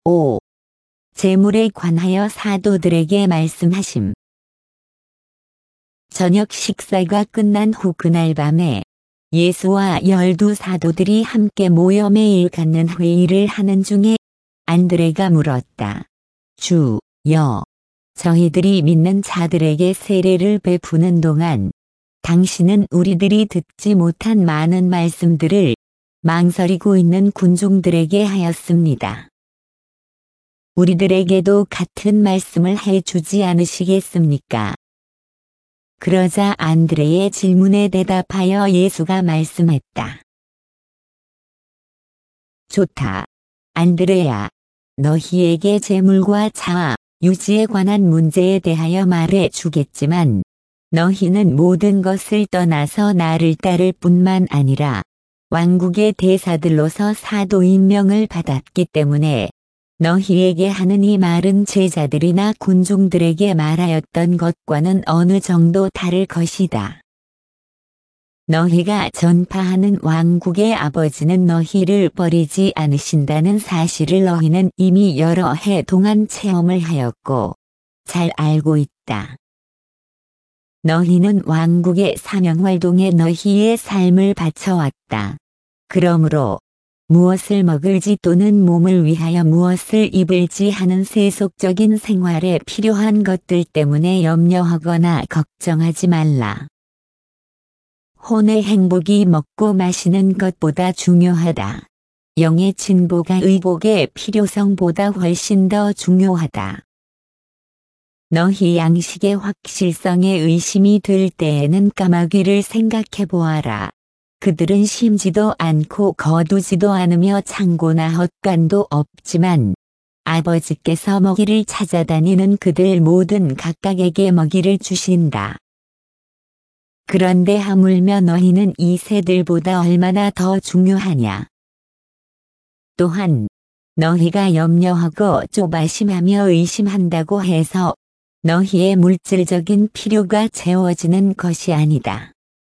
5. 재물에 관하여 사도들에게 말씀하심. 저녁 식사가 끝난 후 그날 밤에 예수와 12 사도들이 함께 모여 매일 갖는 회의를 하는 중에 안드레가 물었다. 주여, 저희들이 믿는 자들에게 세례를 베푸는 동안 당신은 우리들이 듣지 못한 많은 말씀들을 망설이고 있는 군중들에게 하였습니다. 우리들에게도 같은 말씀을 해주지 않으시겠습니까? 그러자 안드레의 질문에 대답하여 예수가 말씀했다. 좋다. 안드레야, 너희에게 재물과 자아, 유지에 관한 문제에 대하여 말해 주겠지만 너희는 모든 것을 떠나서 나를 따를 뿐만 아니라 왕국의 대사들로서 사도 임명을 받았기 때문에 너희에게 하는 이 말은 제자들이나 군중들에게 말하였던 것과는 어느 정도 다를 것이다. 너희가 전파하는 왕국의 아버지는 너희를 버리지 않으신다는 사실을 너희는 이미 여러 해 동안 체험을 하였고 잘 알고 있다. 너희는 왕국의 사명활동에 너희의 삶을 바쳐왔다. 그러므로 무엇을 먹을지 또는 몸을 위하여 무엇을 입을지 하는 세속적인 생활에 필요한 것들 때문에 염려하거나 걱정하지 말라. 혼의 행복이 먹고 마시는 것보다 중요하다. 영의 진보가 의복의 필요성보다 훨씬 더 중요하다. 너희 양식의 확실성에 의심이 들 때에는 까마귀를 생각해 보아라. 그들은 심지도 않고 거두지도 않으며 창고나 헛간도 없지만 아버지께서 먹이를 찾아다니는 그들 모든 각각에게 먹이를 주신다. 그런데 하물며 너희는 이 새들보다 얼마나 더 중요하냐. 또한 너희가 염려하고 조바심하며 의심한다고 해서 너희의 물질적인 필요가 채워지는 것이 아니다.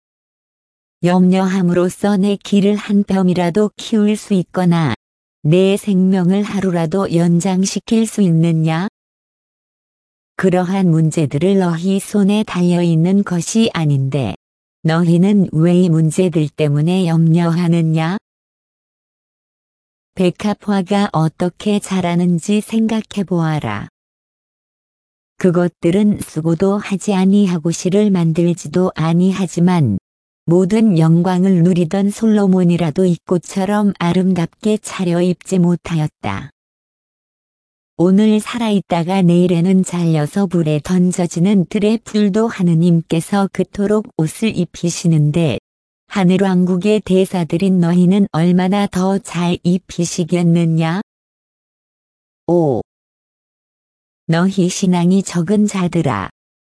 염려함으로써 내 길을 한 뼘이라도 키울 수 있거나 내 생명을 하루라도 연장시킬 수 있느냐? 그러한 문제들을 너희 손에 달려있는 것이 아닌데 너희는 왜 이 문제들 때문에 염려하느냐? 백합화가 어떻게 자라는지 생각해 보아라. 그것들은 쓰고도 하지 아니하고 실을 만들지도 아니하지만 모든 영광을 누리던 솔로몬이라도 이 꽃처럼 아름답게 차려입지 못하였다. 오늘 살아있다가 내일에는 잘려서 불에 던져지는 들의 풀도 하느님께서 그토록 옷을 입히시는데 하늘왕국의 대사들인 너희는 얼마나 더 잘 입히시겠느냐? 5. 너희 신앙이 적은 자들아.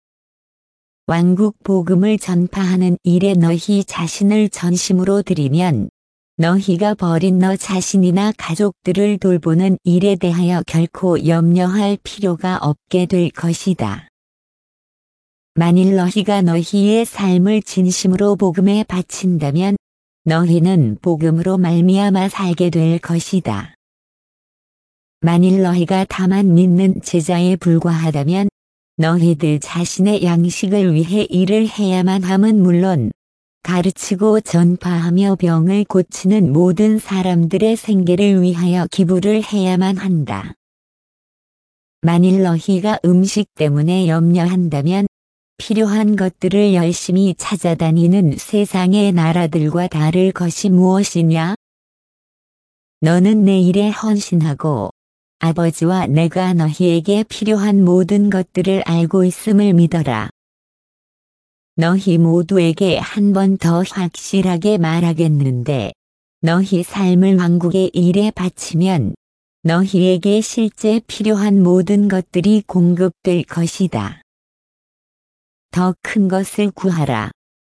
왕국 복음을 전파하는 일에 너희 자신을 전심으로 드리면 너희가 버린 너 자신이나 가족들을 돌보는 일에 대하여 결코 염려할 필요가 없게 될 것이다. 만일 너희가 너희의 삶을 진심으로 복음에 바친다면 너희는 복음으로 말미암아 살게 될 것이다. 만일 너희가 다만 믿는 제자에 불과하다면 너희들 자신의 양식을 위해 일을 해야만 함은 물론 가르치고 전파하며 병을 고치는 모든 사람들의 생계를 위하여 기부를 해야만 한다. 만일 너희가 음식 때문에 염려한다면 필요한 것들을 열심히 찾아다니는 세상의 나라들과 다를 것이 무엇이냐? 너는 내 일에 헌신하고 아버지와 내가 너희에게 필요한 모든 것들을 알고 있음을 믿어라. 너희 모두에게 한 번 더 확실하게 말하겠는데 너희 삶을 왕국의 일에 바치면 너희에게 실제 필요한 모든 것들이 공급될 것이다. 더 큰 것을 구하라.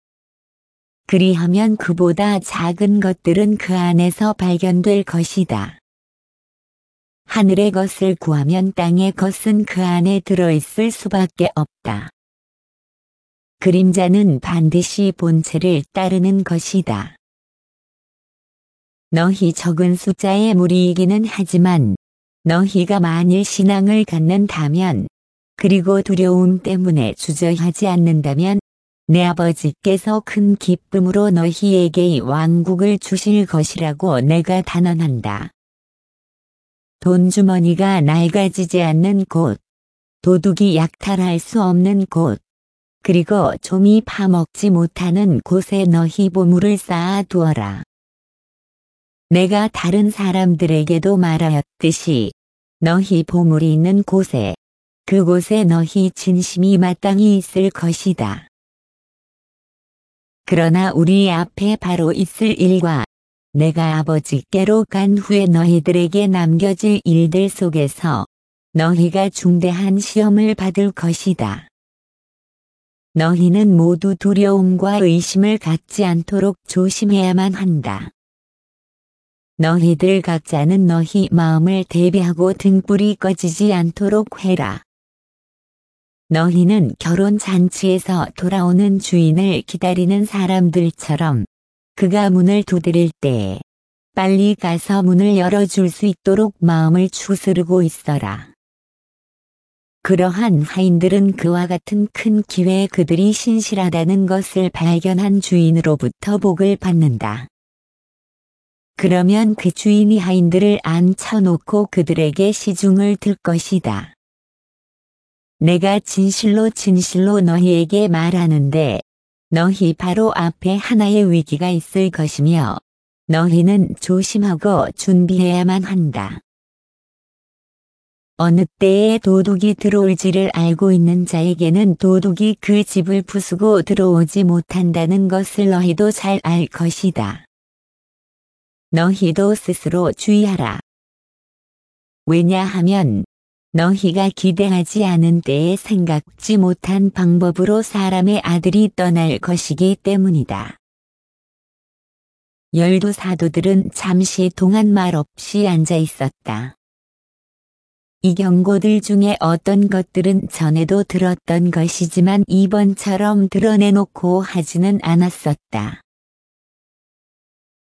그리하면 그보다 작은 것들은 그 안에서 발견될 것이다. 하늘의 것을 구하면 땅의 것은 그 안에 들어있을 수밖에 없다. 그림자는 반드시 본체를 따르는 것이다. 너희 적은 숫자의 무리이기는 하지만 너희가 만일 신앙을 갖는다면, 그리고 두려움 때문에 주저하지 않는다면, 내 아버지께서 큰 기쁨으로 너희에게 왕국을 주실 것이라고 내가 단언한다. 돈주머니가 낡아지지 않는 곳, 도둑이 약탈할 수 없는 곳, 그리고 좀이 파먹지 못하는 곳에 너희 보물을 쌓아 두어라. 내가 다른 사람들에게도 말하였듯이 너희 보물이 있는 곳에, 그곳에 너희 진심이 마땅히 있을 것이다. 그러나 우리 앞에 바로 있을 일과 내가 아버지께로 간 후에 너희들에게 남겨질 일들 속에서 너희가 중대한 시험을 받을 것이다. 너희는 모두 두려움과 의심을 갖지 않도록 조심해야만 한다. 너희들 각자는 너희 마음을 대비하고 등불이 꺼지지 않도록 해라. 너희는 결혼 잔치에서 돌아오는 주인을 기다리는 사람들처럼 그가 문을 두드릴 때에 빨리 가서 문을 열어줄 수 있도록 마음을 추스르고 있어라. 그러한 하인들은 그와 같은 큰 기회에 그들이 신실하다는 것을 발견한 주인으로부터 복을 받는다. 그러면 그 주인이 하인들을 앉혀놓고 그들에게 시중을 들 것이다. 내가 진실로 진실로 너희에게 말하는데 너희 바로 앞에 하나의 위기가 있을 것이며 너희는 조심하고 준비해야만 한다. 어느 때에 도둑이 들어올지를 알고 있는 자에게는 도둑이 그 집을 부수고 들어오지 못한다는 것을 너희도 잘 알 것이다. 너희도 스스로 주의하라. 왜냐하면 너희가 기대하지 않은 때에 생각지 못한 방법으로 사람의 아들이 떠날 것이기 때문이다. 12 사도들은 잠시 동안 말없이 앉아 있었다. 이 경고들 중에 어떤 것들은 전에도 들었던 것이지만 이번처럼 드러내놓고 하지는 않았었다.